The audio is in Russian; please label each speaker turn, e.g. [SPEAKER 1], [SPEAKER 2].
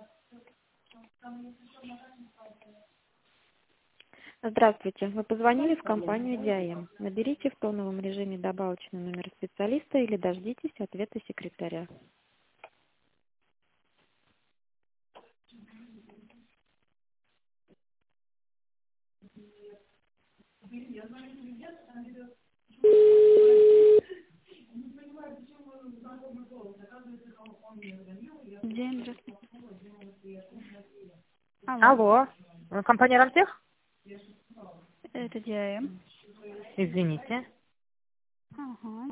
[SPEAKER 1] Здравствуйте. Вы позвонили в компанию Диаем. Наберите в тоновом режиме добавочный номер специалиста или дождитесь ответа секретаря.
[SPEAKER 2] День, здравствуйте. Алло,
[SPEAKER 3] Алло, компания Рамтех?
[SPEAKER 2] это ДИАМ.
[SPEAKER 3] Извините.
[SPEAKER 2] Ага.